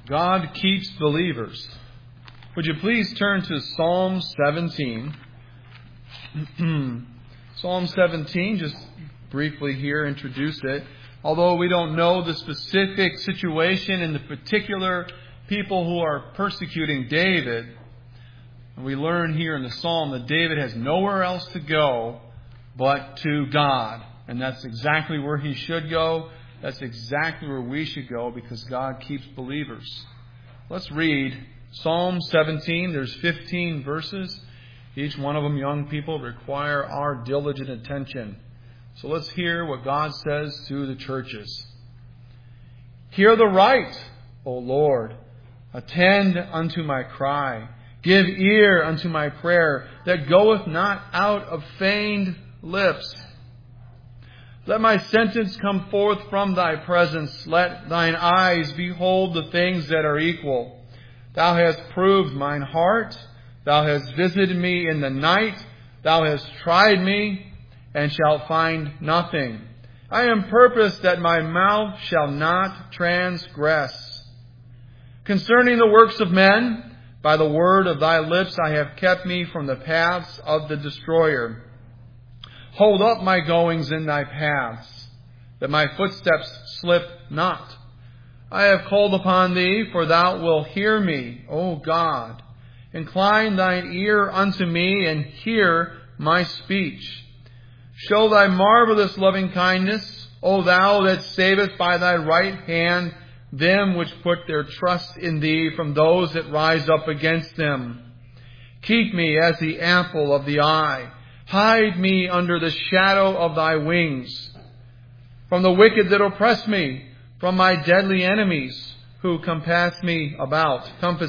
God keeps believers. Would you please turn to Psalm 17? Psalm 17, just briefly here introduce it. Although we don't know the specific situation and the particular people who are persecuting David, we learn here in the Psalm that David has nowhere else to go but to God. And that's exactly where he should go. That's exactly where we should go because God keeps believers. Let's read Psalm 17. There's 15 verses. Each one of them, young people, require our diligent attention. So let's hear what God says to the churches. Hear the right, O Lord. Attend unto my cry. Give ear unto my prayer that goeth not out of feigned lips. Let my sentence come forth from thy presence. Let thine eyes behold the things that are equal. Thou hast proved mine heart. Thou hast visited me in the night. Thou hast tried me, and shalt find nothing. I am purposed that my mouth shall not transgress. Concerning the works of men, by the word of thy lips I have kept me from the paths of the destroyer. Hold up my goings in thy paths, that my footsteps slip not. I have called upon thee, for thou wilt hear me, O God. Incline thine ear unto me, and hear my speech. Show thy marvelous loving kindness, O thou that savest by thy right hand them which put their trust in thee from those that rise up against them. Keep me as the apple of the eye. Hide me under the shadow of thy wings. From the wicked that oppress me, from my deadly enemies who compass me about.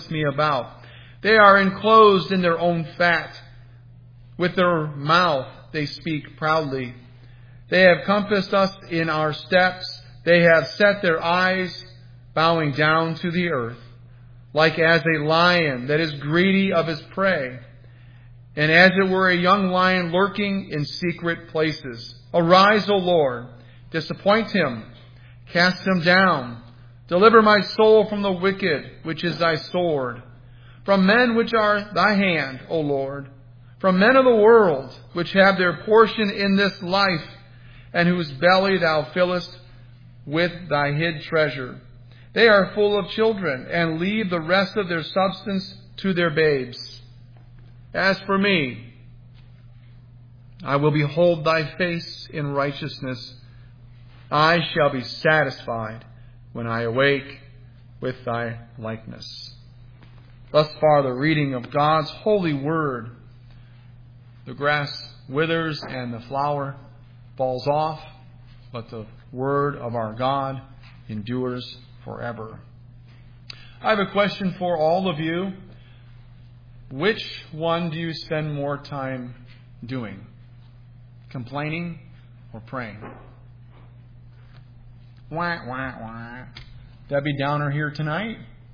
They are enclosed in their own fat. With their mouth they speak proudly. They have compassed us in our steps. They have set their eyes bowing down to the earth, like as a lion that is greedy of his prey, and as it were a young lion lurking in secret places. Arise, O Lord, disappoint him, cast him down. Deliver my soul from the wicked, which is thy sword. From men which are thy hand, O Lord. From men of the world, which have their portion in this life, and whose belly thou fillest with thy hid treasure. They are full of children, and leave the rest of their substance to their babes. As for me, I will behold thy face in righteousness. I shall be satisfied when I awake with thy likeness. Thus far the reading of God's holy word. The grass withers and the flower falls off, but the word of our God endures forever. I have a question for all of you. Which one do you spend more time doing? Complaining or praying? Wah, wah, wah. Debbie Downer here tonight?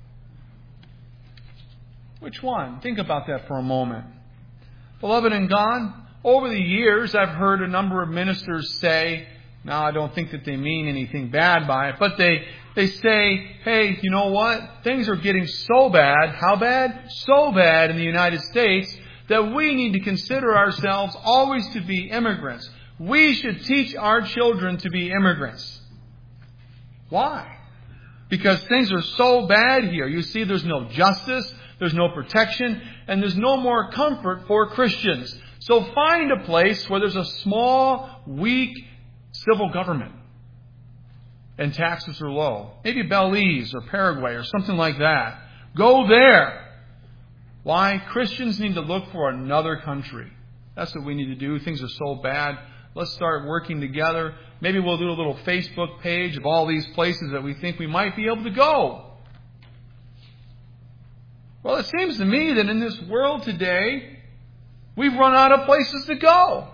Which one? Think about that for a moment. Beloved in God, over the years I've heard a number of ministers say, now I don't think that they mean anything bad by it, but they say, hey, you know what? Things are getting so bad. How bad? So bad in the United States that we need to consider ourselves always to be immigrants. We should teach our children to be immigrants. Why? Because things are so bad here. You see, there's no justice, there's no protection, and there's no more comfort for Christians. So find a place where there's a small, weak civil government and taxes are low. Maybe Belize or Paraguay or something like that. Go there. Why? Christians need to look for another country. That's what we need to do. Things are so bad. Let's start working together. Maybe we'll do a little Facebook page of all these places that we think we might be able to go. Well, it seems to me that in this world today, we've run out of places to go.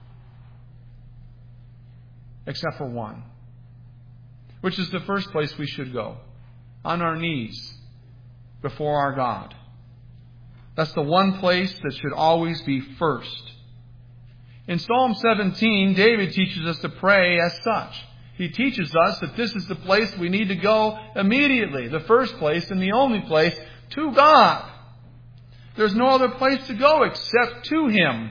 Except for one. Which is the first place we should go. On our knees. Before our God. That's the one place that should always be first. In Psalm 17, David teaches us to pray as such. He teaches us that this is the place we need to go immediately. The first place and the only place, to God. There's no other place to go except to Him.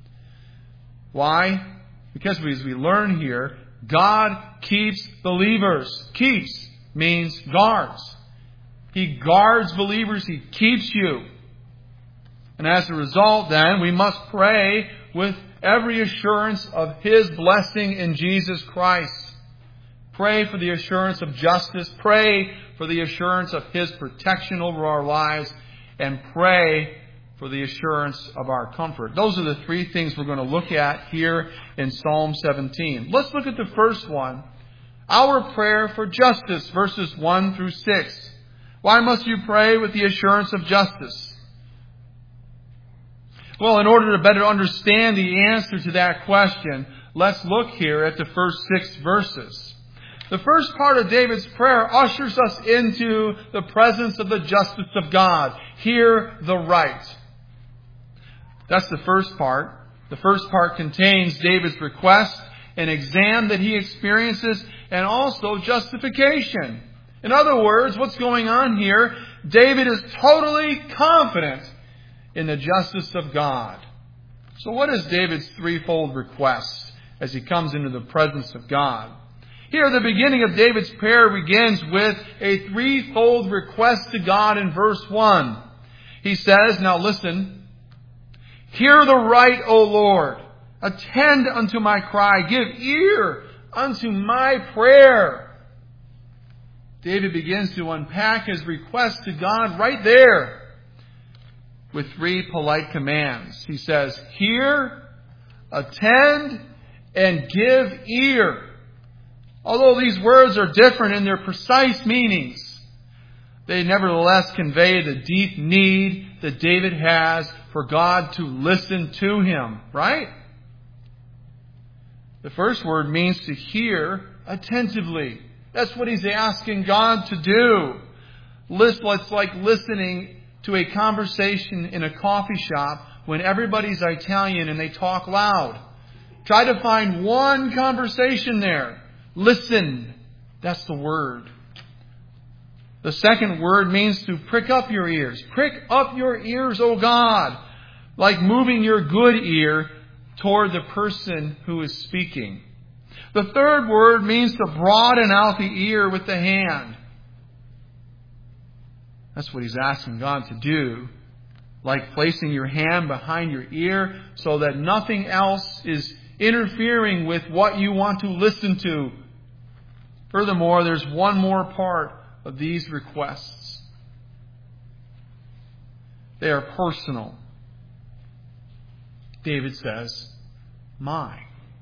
Why? Because as we learn here, God keeps believers. Keeps means guards. He guards believers. He keeps you. And as a result, then, we must pray with every assurance of His blessing in Jesus Christ. Pray for the assurance of justice. Pray for the assurance of His protection over our lives. And pray for the assurance of our comfort. Those are the three things we're going to look at here in Psalm 17. Let's look at the first one. Our prayer for justice, verses 1 through 6. Why must you pray with the assurance of justice? Well, in order to better understand the answer to that question, let's look here at the first 6 verses. The first part of David's prayer ushers us into the presence of the justice of God. Hear the right. That's the first part. The first part contains David's request, an exam that he experiences, and also justification. In other words, what's going on here? David is totally confident in the justice of God. So what is David's threefold request as he comes into the presence of God? Here, the beginning of David's prayer begins with a threefold request to God in verse 1. He says, now listen, hear the right, O Lord. Attend unto my cry. Give ear unto my prayer. David begins to unpack his request to God right there with 3 polite commands. He says, hear, attend, and give ear. Although these words are different in their precise meanings, they nevertheless convey the deep need that David has for God to listen to him, right? The first word means to hear attentively. That's what he's asking God to do. It's like listening to a conversation in a coffee shop when everybody's Italian and they talk loud. Try to find one conversation there. Listen. That's the word. The second word means to prick up your ears. Prick up your ears, O God, like moving your good ear toward the person who is speaking. The third word means to broaden out the ear with the hand. That's what he's asking God to do, like placing your hand behind your ear so that nothing else is interfering with what you want to listen to. Furthermore, there's one more part of these requests. They are personal. David says, my.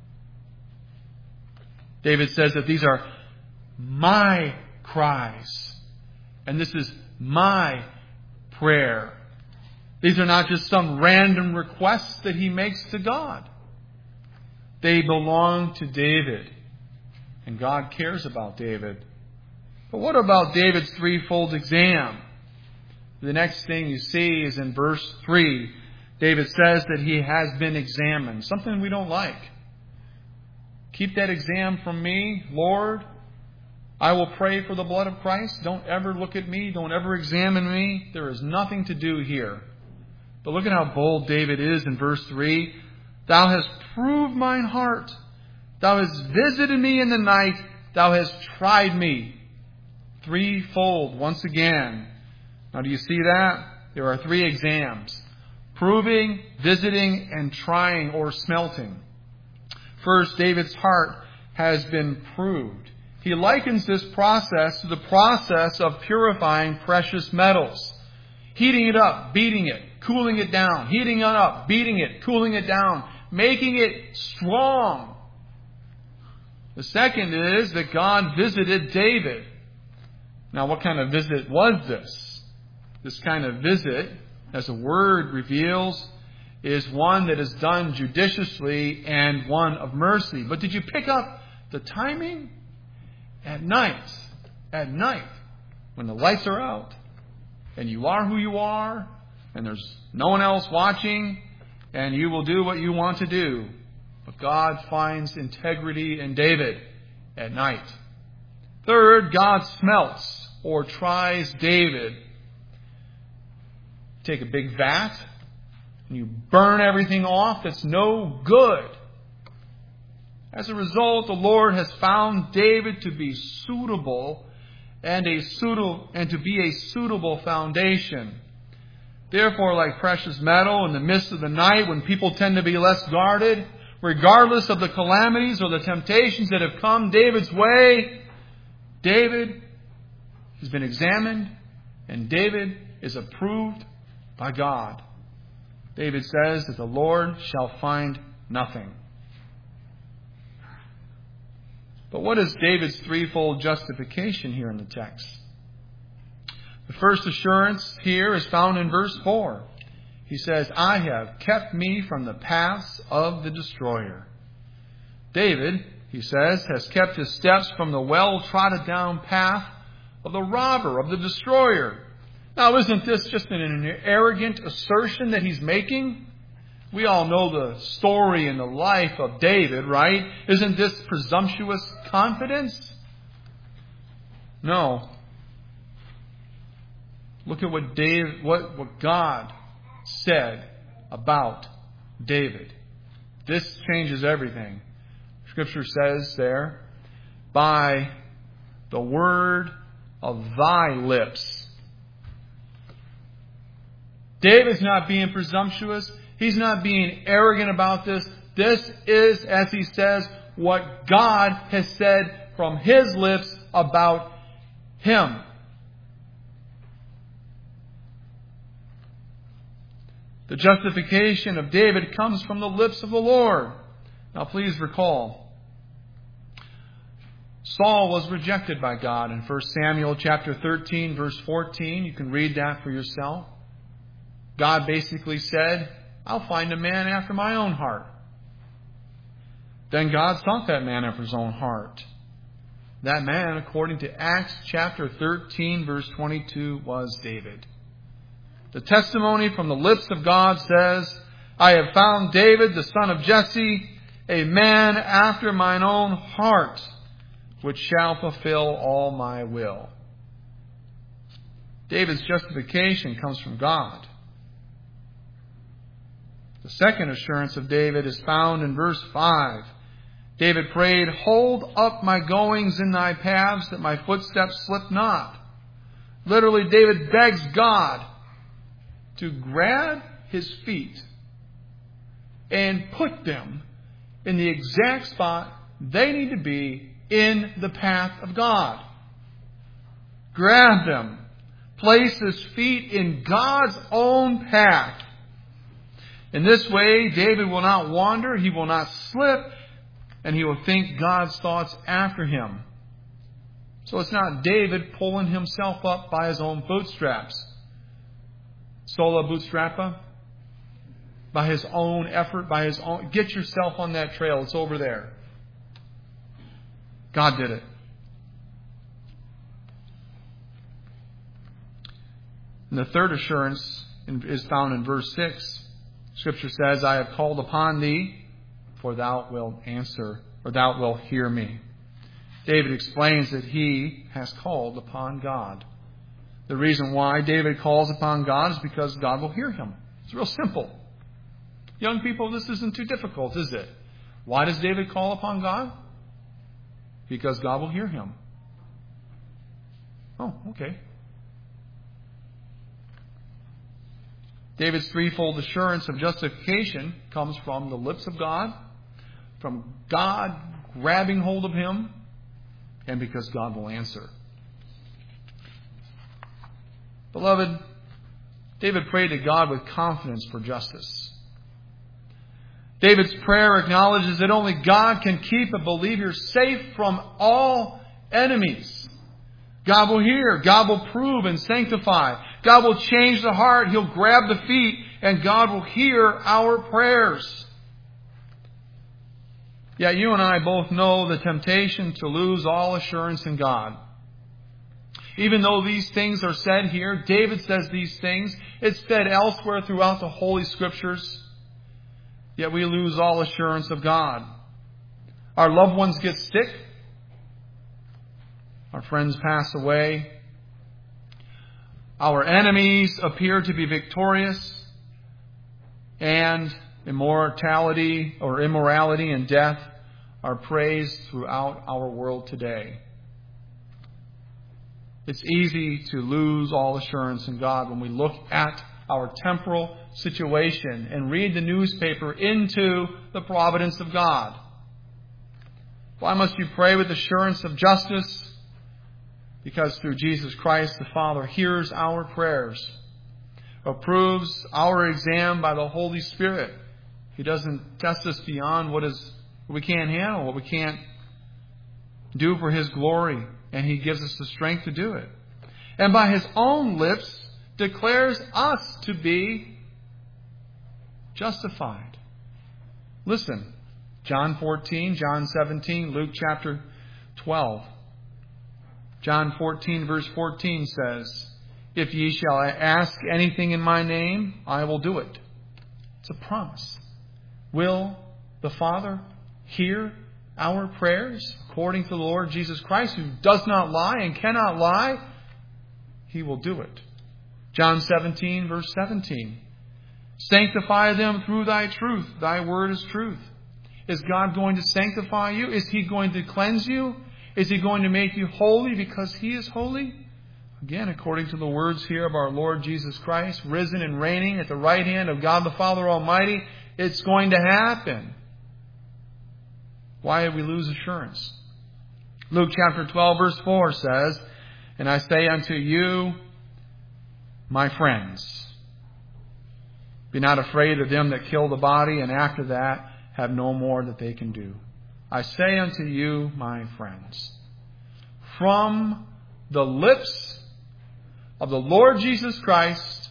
David says that these are my cries. And this is my prayer. These are not just some random requests that he makes to God. They belong to David. And God cares about David. But what about David's threefold exam? The next thing you see is in verse 3. David says that he has been examined. Something we don't like. Keep that exam from me, Lord. I will pray for the blood of Christ. Don't ever look at me. Don't ever examine me. There is nothing to do here. But look at how bold David is in verse 3. Thou hast proved mine heart. Thou hast visited me in the night. Thou hast tried me. Threefold once again. Now do you see that? There are 3 exams. Proving, visiting, and trying or smelting. First, David's heart has been proved. He likens this process to the process of purifying precious metals. Heating it up, beating it, cooling it down. Heating it up, beating it, cooling it down. Making it strong. The second is that God visited David. Now, what kind of visit was this? This kind of visit, as the word reveals, is one that is done judiciously and one of mercy. But did you pick up the timing? At night, when the lights are out, and you are who you are, and there's no one else watching, and you will do what you want to do. But God finds integrity in David, at night. Third, God smelts or tries David. Take a big vat and you burn everything off that's no good. As a result, the Lord has found David to be suitable and to be a suitable foundation. Therefore, like precious metal in the midst of the night, when people tend to be less guarded, regardless of the calamities or the temptations that have come David's way, David has been examined and David is approved by God. David says that the Lord shall find nothing. But what is David's threefold justification here in the text? The first assurance here is found in verse 4. He says, I have kept me from the paths of the destroyer. David, he says, has kept his steps from the well-trodden down path of the robber, of the destroyer. Now, isn't this just an arrogant assertion that he's making? We all know the story and the life of David, right? Isn't this presumptuous confidence? No. Look at what God said about David. This changes everything. Scripture says there, by the word of thy lips. David's not being presumptuous. He's not being arrogant about this. This is, as he says, what God has said from his lips about him. The justification of David comes from the lips of the Lord. Now please recall, Saul was rejected by God in 1 Samuel chapter 13, verse 14. You can read that for yourself. God basically said, I'll find a man after my own heart. Then God sought that man after his own heart. That man, according to Acts chapter 13, verse 22, was David. The testimony from the lips of God says, I have found David, the son of Jesse, a man after mine own heart, which shall fulfill all my will. David's justification comes from God. The second assurance of David is found in verse 5. David prayed, hold up my goings in thy paths, that my footsteps slip not. Literally, David begs God to grab his feet and put them in the exact spot they need to be in the path of God. Grab them. Place his feet in God's own path. In this way, David will not wander, he will not slip, and he will think God's thoughts after him. So it's not David pulling himself up by his own bootstraps. Sola bootstrappa. By his own effort, by his own... Get yourself on that trail. It's over there. God did it. And the third assurance is found in verse 6. Scripture says, I have called upon thee, for thou wilt answer, or thou wilt hear me. David explains that he has called upon God. The reason why David calls upon God is because God will hear him. It's real simple. Young people, this isn't too difficult, is it? Why does David call upon God? Because God will hear him. Oh, okay. David's threefold assurance of justification comes from the lips of God, from God grabbing hold of him, and because God will answer. Beloved, David prayed to God with confidence for justice. David's prayer acknowledges that only God can keep a believer safe from all enemies. God will hear, God will prove and sanctify. God will change the heart, He'll grab the feet, and God will hear our prayers. Yet you and I both know the temptation to lose all assurance in God. Even though these things are said here, David says these things, it's said elsewhere throughout the Holy Scriptures, yet we lose all assurance of God. Our loved ones get sick, Our friends pass away. Our enemies appear to be victorious. And immorality and death are praised throughout our world today. It's easy to lose all assurance in God when we look at our temporal situation and read the newspaper into the providence of God. Why must you pray with assurance of justice? Because through Jesus Christ, the Father hears our prayers, approves our exam by the Holy Spirit. He doesn't test us beyond what we can't handle, what we can't do for His glory. And He gives us the strength to do it. And by His own lips declares us to be justified. Listen, John 14, John 17, Luke chapter 12. John 14 verse 14 says, "If ye shall ask anything in my name, I will do it." It's a promise. Will the Father hear our prayers according to the Lord Jesus Christ, who does not lie and cannot lie? He will do it. John 17 verse 17. "Sanctify them through thy truth. Thy word is truth." Is God going to sanctify you? Is He going to cleanse you? Is He going to make you holy because He is holy? Again, according to the words here of our Lord Jesus Christ, risen and reigning at the right hand of God the Father Almighty, it's going to happen. Why do we lose assurance? Luke chapter 12 verse 4 says, "And I say unto you, my friends, be not afraid of them that kill the body, and after that have no more that they can do. I say unto you, my friends." From the lips of the Lord Jesus Christ,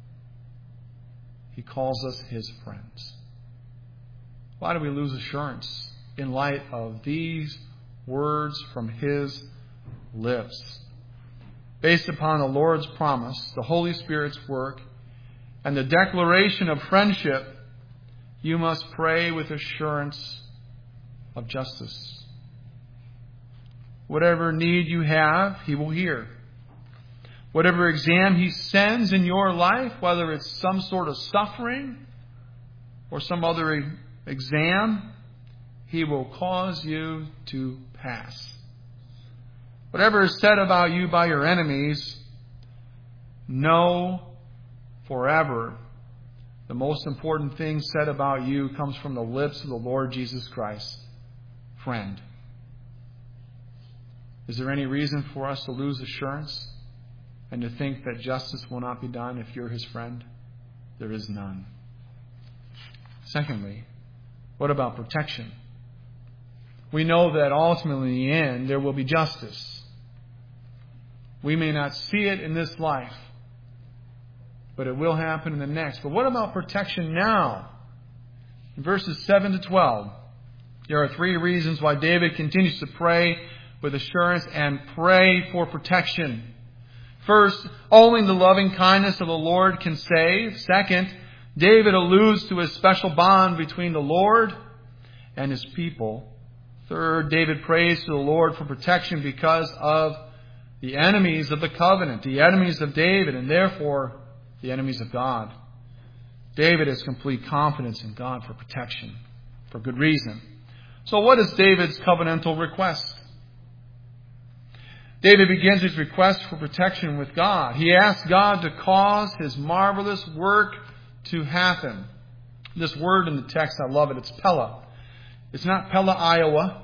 He calls us His friends. Why do we lose assurance in light of these words from His lips? Based upon the Lord's promise, the Holy Spirit's work, and the declaration of friendship, you must pray with assurance of justice. Whatever need you have, He will hear. Whatever exam He sends in your life, whether it's some sort of suffering or some other exam, He will cause you to pass. Whatever is said about you by your enemies, know forever the most important thing said about you comes from the lips of the Lord Jesus Christ. Friend. Is there any reason for us to lose assurance and to think that justice will not be done if you're His friend? There is none. Secondly, what about protection? We know that ultimately in the end there will be justice. We may not see it in this life, but it will happen in the next. But what about protection now? In verses 7 to 12, there are 3 reasons why David continues to pray with assurance and pray for protection. First, only the loving kindness of the Lord can save. Second, David alludes to a special bond between the Lord and His people. Third, David prays to the Lord for protection because of the enemies of the covenant, the enemies of David, and therefore the enemies of God. David has complete confidence in God for protection, for good reason. So what is David's covenantal request? David begins his request for protection with God. He asks God to cause His marvelous work to happen. This word in the text, I love it. It's Pella. It's not Pella, Iowa.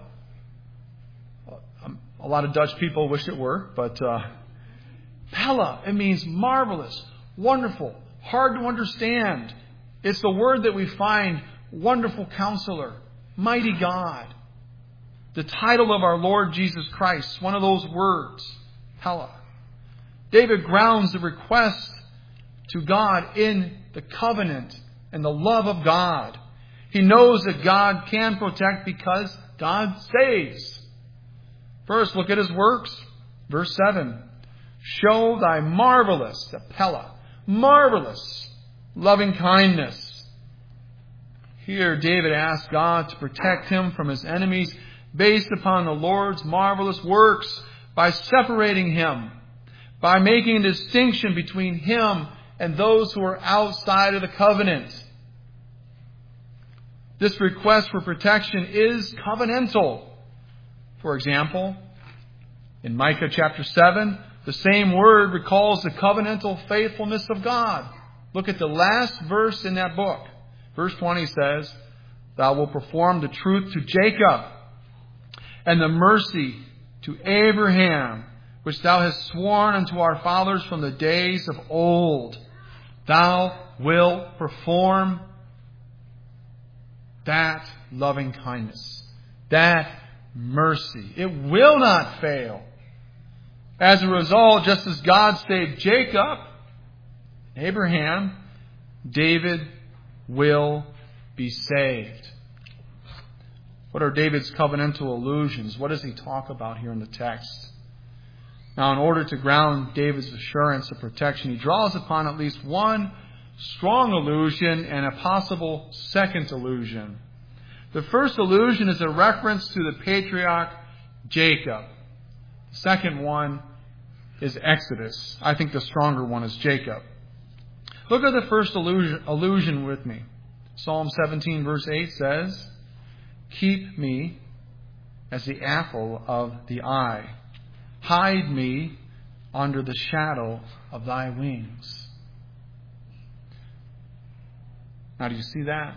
A lot of Dutch people wish it were, but Pella, it means marvelous, wonderful, hard to understand. It's the word that we find, Wonderful Counselor, Mighty God. The title of our Lord Jesus Christ, one of those words, Pella. David grounds the request to God in the covenant and the love of God. He knows that God can protect because God saves. First, look at His works. Verse 7. Show thy marvelous, Pella, marvelous loving kindness. Here, David asks God to protect him from his enemies based upon the Lord's marvelous works by separating him, by making a distinction between him and those who are outside of the covenant. This request for protection is covenantal. For example, in Micah chapter 7, the same word recalls the covenantal faithfulness of God. Look at the last verse in that book. Verse 20 says, "Thou wilt perform the truth to Jacob and the mercy to Abraham, which thou hast sworn unto our fathers from the days of old. Thou wilt perform that loving kindness, that mercy. It will not fail." As a result, just as God saved Jacob, Abraham, David will be saved. What are David's covenantal allusions? What does he talk about here in the text? Now, in order to ground David's assurance of protection, he draws upon at least one strong allusion and a possible second allusion. The first allusion is a reference to the patriarch Jacob. The second one is Exodus. I think the stronger one is Jacob. Look at the first allusion with me. Psalm 17 verse 8 says, "Keep me as the apple of the eye. Hide me under the shadow of thy wings." Now, do you see that?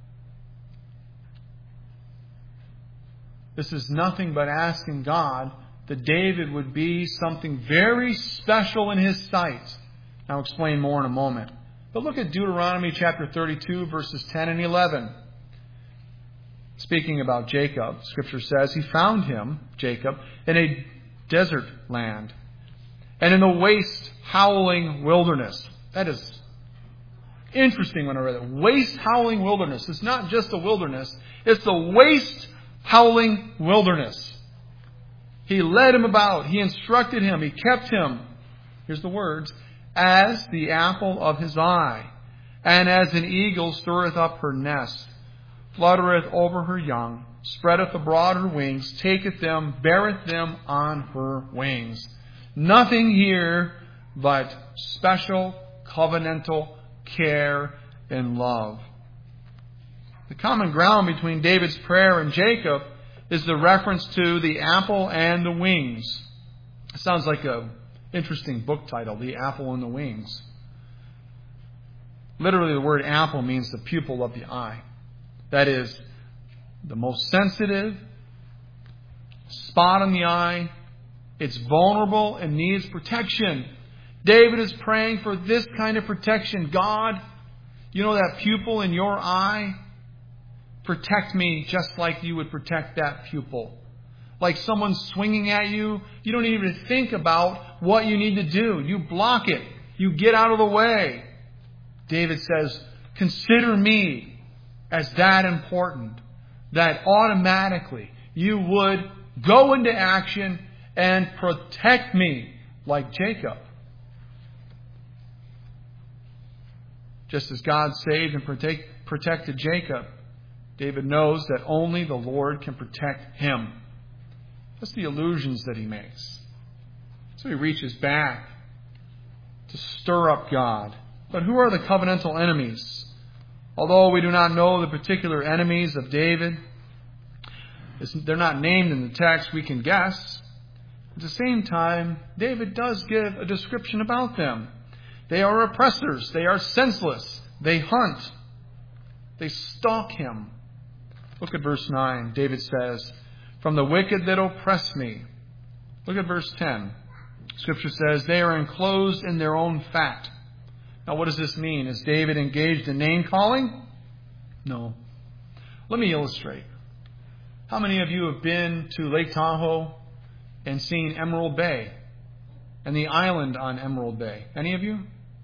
This is nothing but asking God that David would be something very special in his sight. I'll explain more in a moment. But look at Deuteronomy chapter 32, verses 10 and 11. Speaking about Jacob, Scripture says, "He found him," Jacob, "in a desert land, and in the waste, howling wilderness." That is interesting when I read it. Waste, howling wilderness. It's not just a wilderness. It's the waste, howling wilderness. He led him about. He instructed him. He kept him. Here's the words. "As the apple of his eye, and as an eagle stirreth up her nest, fluttereth over her young, spreadeth abroad her wings, taketh them, beareth them on her wings." Nothing here but special covenantal care and love. The common ground between David's prayer and Jacob is the reference to the apple and the wings. It sounds like an interesting book title, The Apple and the Wings. Literally, the word apple means the pupil of the eye. That is, the most sensitive spot in the eye. It's vulnerable and needs protection. David is praying for this kind of protection. God, you know that pupil in your eye? Protect me just like you would protect that pupil. Like someone swinging at you, you don't even think about what you need to do. You block it. You get out of the way. David says, consider me as that important, that automatically you would go into action and protect me like Jacob. Just as God saved and protected Jacob, David knows that only the Lord can protect him. That's the allusions that he makes. So he reaches back to stir up God. But who are the covenantal enemies? Although we do not know the particular enemies of David, they're not named in the text, we can guess. At the same time, David does give a description about them. They are oppressors. They are senseless. They hunt. They stalk him. Look at verse 9. David says, "From the wicked that oppress me." Look at verse 10. Scripture says, "They are enclosed in their own fat." Now, what does this mean? Is David engaged in name-calling? No. Let me illustrate. How many of you have been to Lake Tahoe and seen Emerald Bay and the island on Emerald Bay? Any of you?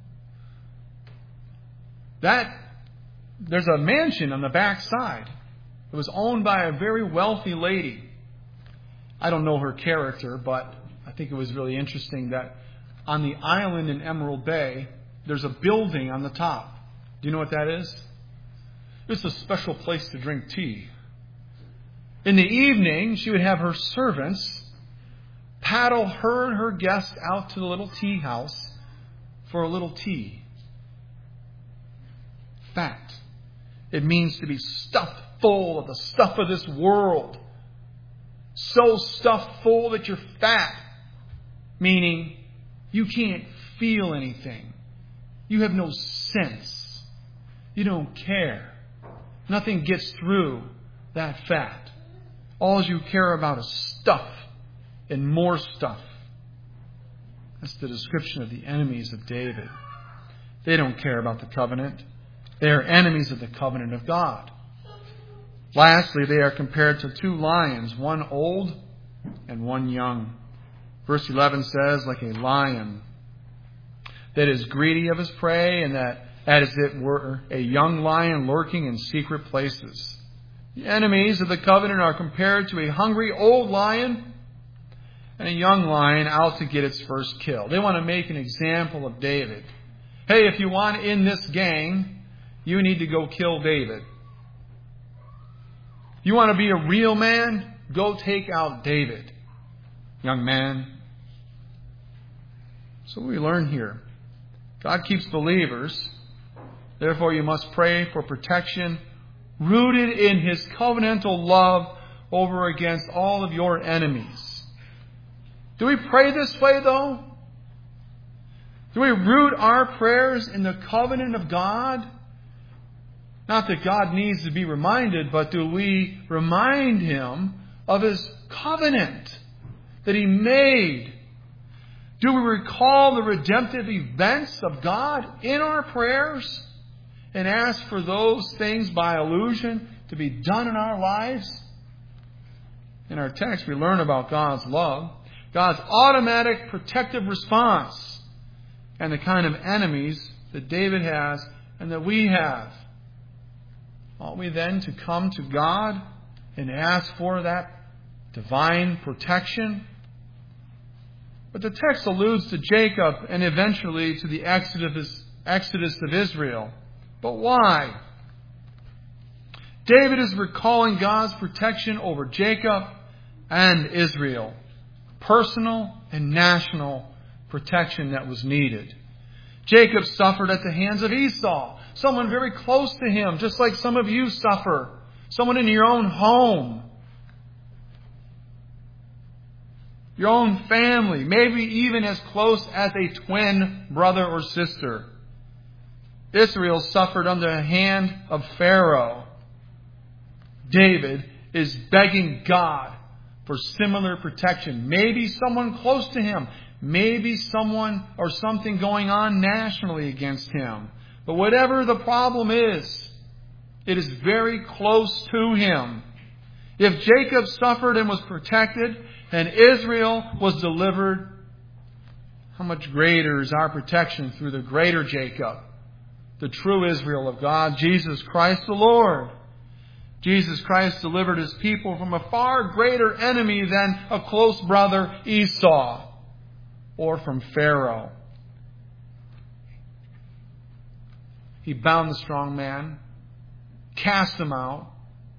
There's a mansion on the back side. It was owned by a very wealthy lady. I don't know her character, but I think it was really interesting that on the island in Emerald Bay, there's a building on the top. Do you know what that is? It's a special place to drink tea. In the evening, she would have her servants paddle her and her guest out to the little tea house for a little tea. Fat. It means to be stuffed full of the stuff of this world. So stuffed full that you're fat. Meaning you can't feel anything. You have no sense. You don't care. Nothing gets through that fat. All you care about is stuff and more stuff. That's the description of the enemies of David. They don't care about the covenant. They are enemies of the covenant of God. Lastly, they are compared to two lions, one old and one young. Verse 11 says, like a lion that is greedy of his prey, and that as it were a young lion lurking in secret places. The enemies of the covenant are compared to a hungry old lion and a young lion out to get its first kill. They want to make an example of David. Hey, if you want in this gang, you need to go kill David. You want to be a real man? Go take out David, young man. So we learn here. God keeps believers. Therefore, you must pray for protection rooted in His covenantal love over against all of your enemies. Do we pray this way, though? Do we root our prayers in the covenant of God? Not that God needs to be reminded, but do we remind Him of His covenant that He made? Do we recall the redemptive events of God in our prayers and ask for those things by allusion to be done in our lives? In our text, we learn about God's love, God's automatic protective response, and the kind of enemies that David has and that we have. Ought we then to come to God and ask for that divine protection? But the text alludes to Jacob and eventually to the exodus of Israel. But why? David is recalling God's protection over Jacob and Israel. Personal and national protection that was needed. Jacob suffered at the hands of Esau, someone very close to him, just like some of you suffer. Someone in your own home. Your own family, maybe even as close as a twin brother or sister. Israel suffered under the hand of Pharaoh. David is begging God for similar protection. Maybe someone close to him. Maybe someone or something going on nationally against him. But whatever the problem is, it is very close to him. If Jacob suffered and was protected, and Israel was delivered, how much greater is our protection through the greater Jacob, the true Israel of God, Jesus Christ the Lord. Jesus Christ delivered His people from a far greater enemy than a close brother Esau or from Pharaoh. He bound the strong man, cast him out,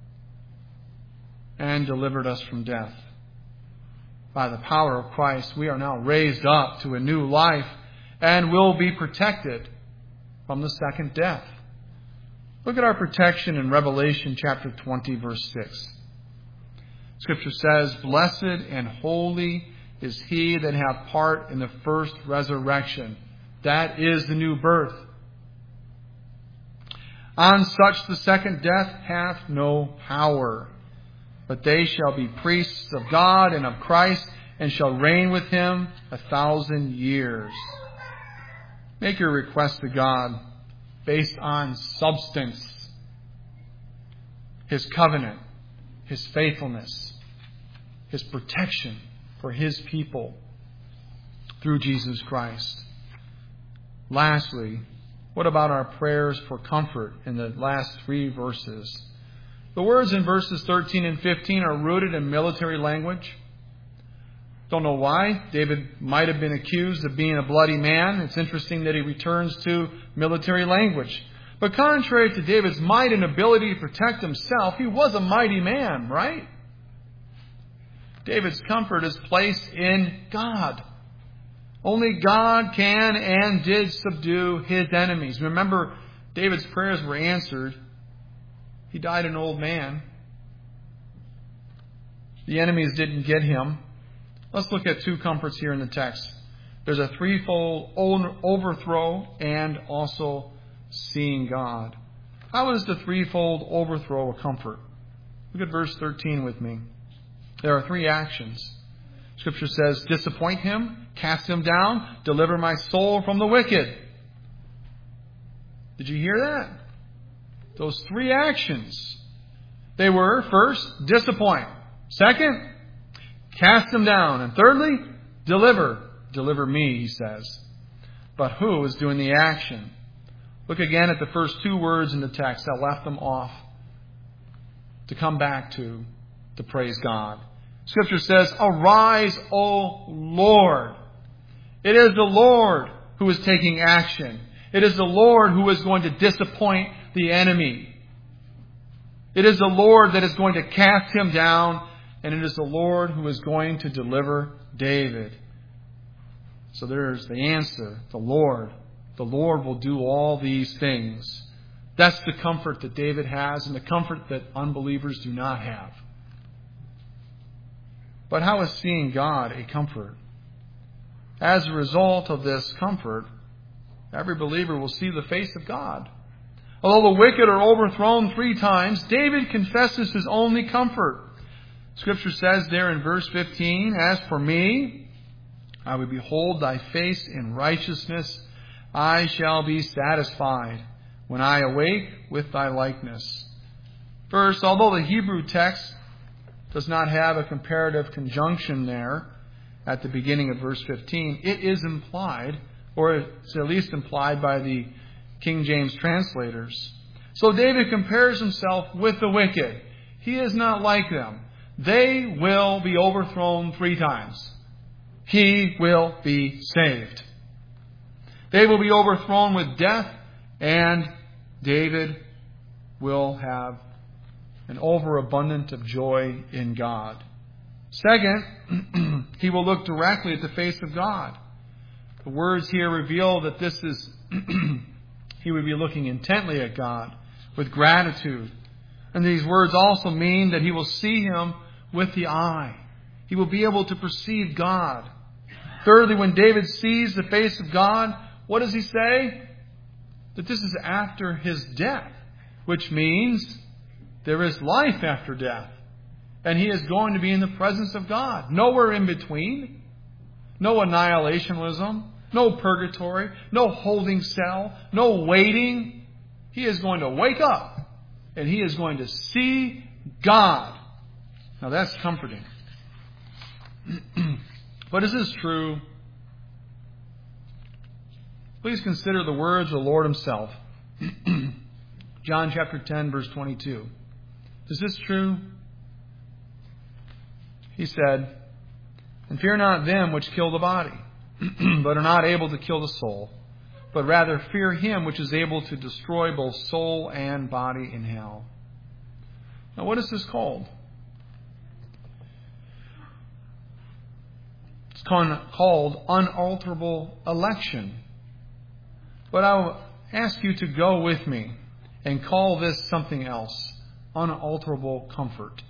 and delivered us from death. By the power of Christ, we are now raised up to a new life and will be protected from the second death. Look at our protection in Revelation chapter 20, verse 6. Scripture says, "Blessed and holy is he that hath part in the first resurrection." That is the new birth. "On such the second death hath no power. But they shall be priests of God and of Christ, and shall reign with Him 1,000 years. Make your request to God based on substance. His covenant, His faithfulness, His protection for His people through Jesus Christ. Lastly, what about our prayers for comfort in the last 3 verses? The words in verses 13 and 15 are rooted in military language. Don't know why. David might have been accused of being a bloody man. It's interesting that he returns to military language. But contrary to David's might and ability to protect himself, he was a mighty man, right? David's comfort is placed in God. Only God can and did subdue his enemies. Remember, David's prayers were answered. He died an old man. The enemies didn't get him. Let's look at two comforts here in the text. There's a threefold overthrow and also seeing God. How is the threefold overthrow a comfort? Look at verse 13 with me. There are three actions. Scripture says, disappoint him, cast him down, deliver my soul from the wicked. Did you hear that? Those three actions. They were, first, disappoint. Second, cast him down. And thirdly, deliver. Deliver me, he says. But who is doing the action? Look again at the first two words in the text. I left them off to come back to praise God. Scripture says, arise, O Lord. It is the Lord who is taking action. It is the Lord who is going to disappoint the enemy. It is the Lord that is going to cast him down, and it is the Lord who is going to deliver David. So there's the answer, the Lord. The Lord will do all these things. That's the comfort that David has and the comfort that unbelievers do not have. But how is seeing God a comfort? As a result of this comfort, every believer will see the face of God. Although the wicked are overthrown 3 times, David confesses his only comfort. Scripture says there in verse 15, as for me, I will behold thy face in righteousness. I shall be satisfied when I awake with thy likeness. First, although the Hebrew text does not have a comparative conjunction there at the beginning of verse 15, it is implied, or it's at least implied by the King James translators. So David compares himself with the wicked. He is not like them. They will be overthrown 3 times. He will be saved. They will be overthrown with death, and David will have an overabundance of joy in God. Second, he will look directly at the face of God. The words here reveal that this is he would be looking intently at God with gratitude. And these words also mean that he will see him with the eye. He will be able to perceive God. Thirdly, when David sees the face of God, what does he say? That this is after his death, which means there is life after death. And he is going to be in the presence of God. Nowhere in between. No annihilationism. No purgatory. No holding cell. No waiting. He is going to wake up. And he is going to see God. Now that's comforting. But is this true? Please consider the words of the Lord himself. John chapter 10, verse 22. Is this true? He said, and fear not them which kill the body, but are not able to kill the soul, but rather fear him which is able to destroy both soul and body in hell. Now what is this called? It's called unalterable election. But I'll ask you to go with me and call this something else. Unalterable comfort.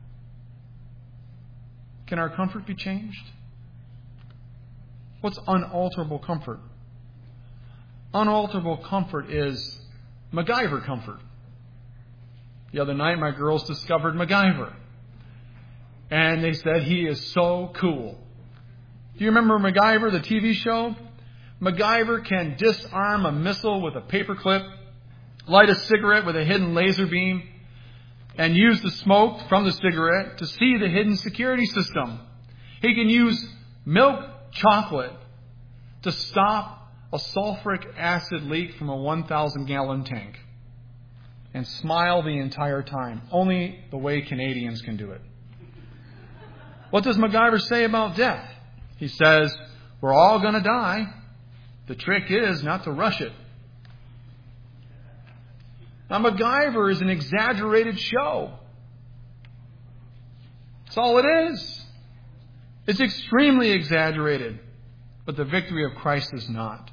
Can our comfort be changed? What's unalterable comfort? Unalterable comfort is MacGyver comfort. The other night my girls discovered MacGyver. And they said he is so cool. Do you remember MacGyver, the TV show? MacGyver can disarm a missile with a paperclip, light a cigarette with a hidden laser beam, and use the smoke from the cigarette to see the hidden security system. He can use milk chocolate to stop a sulfuric acid leak from a 1,000-gallon tank and smile the entire time. Only the way Canadians can do it. What does MacGyver say about death? He says, we're all going to die. The trick is not to rush it. Now, MacGyver is an exaggerated show. That's all it is. It's extremely exaggerated, but the victory of Christ is not.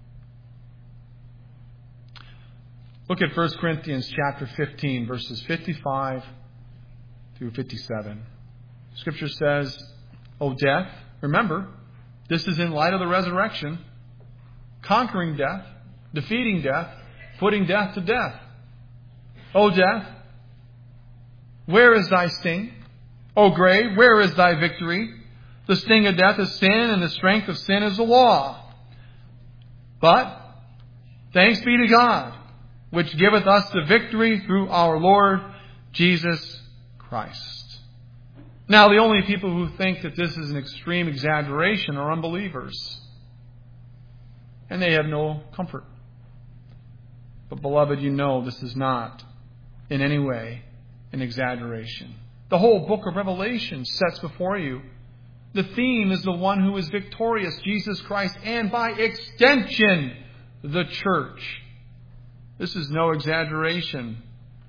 Look at 1 Corinthians chapter 15, verses 55 through 57. Scripture says, O death, remember, this is in light of the resurrection, conquering death, defeating death, putting death to death. O death, where is thy sting? O grave, where is thy victory? The sting of death is sin, and the strength of sin is the law. But thanks be to God, which giveth us the victory through our Lord Jesus Christ. Now, the only people who think that this is an extreme exaggeration are unbelievers. And they have no comfort. But, beloved, you know this is not in any way an exaggeration. The whole book of Revelation sets before you the theme is the one who is victorious, Jesus Christ, and by extension, the church. This is no exaggeration.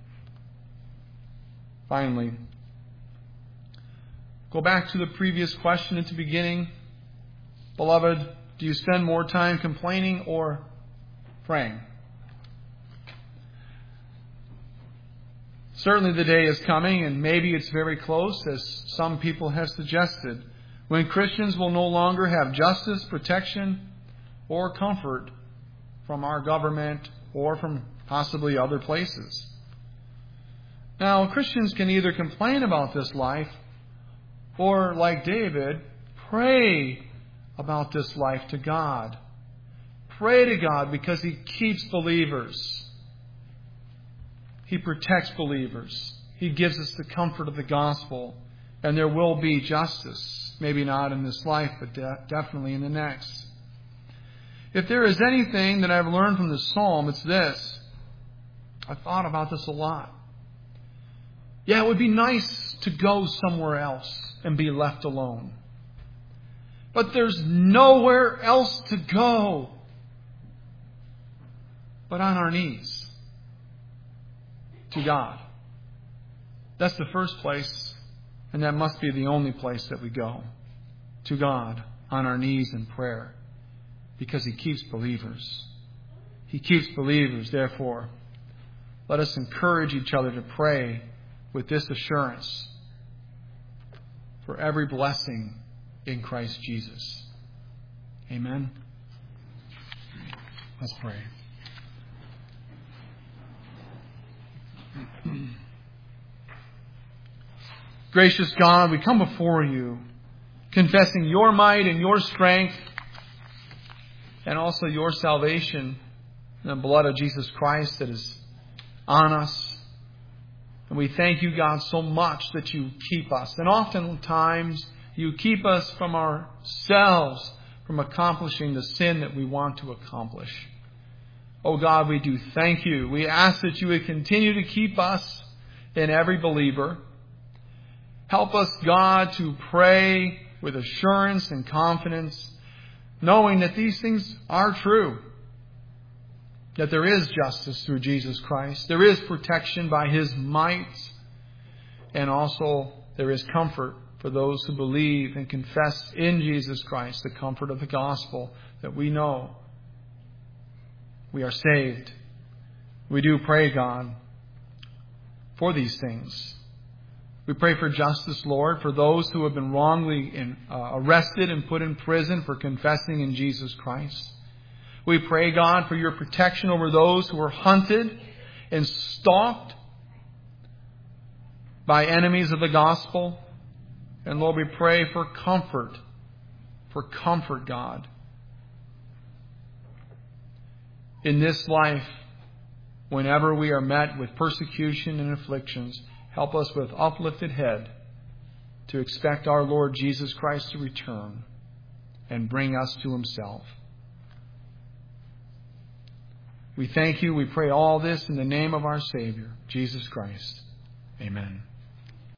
Finally, go back to the previous question at the beginning. Beloved, do you spend more time complaining or praying? Certainly the day is coming, and maybe it's very close, as some people have suggested, when Christians will no longer have justice, protection, or comfort from our government or from possibly other places. Now, Christians can either complain about this life or, like David, pray about this life to God. Pray to God because He keeps believers. He protects believers. He gives us the comfort of the gospel. And there will be justice. Maybe not in this life, but definitely in the next. If there is anything that I've learned from this psalm, it's this. I've thought about this a lot. Yeah, it would be nice to go somewhere else and be left alone. But there's nowhere else to go but on our knees to God. That's the first place. And that must be the only place that we go. To God, on our knees in prayer. Because He keeps believers. He keeps believers. Therefore, let us encourage each other to pray with this assurance for every blessing in Christ Jesus. Amen. Let's pray. Gracious God, we come before You, confessing Your might and Your strength, and also Your salvation in the blood of Jesus Christ that is on us. And we thank You, God, so much that You keep us. And oftentimes, You keep us from ourselves, from accomplishing the sin that we want to accomplish. Oh God, we do thank You. We ask that You would continue to keep us in every believer. Help us, God, to pray with assurance and confidence, knowing that these things are true. That there is justice through Jesus Christ. There is protection by His might. And also there is comfort for those who believe and confess in Jesus Christ, the comfort of the gospel, that we know we are saved. We do pray, God, for these things. We pray for justice, Lord, for those who have been wrongly arrested and put in prison for confessing in Jesus Christ. We pray, God, for Your protection over those who are hunted and stalked by enemies of the gospel. And Lord, we pray for comfort, God. In this life, whenever we are met with persecution and afflictions, help us with uplifted head to expect our Lord Jesus Christ to return and bring us to Himself. We thank You. We pray all this in the name of our Savior, Jesus Christ. Amen.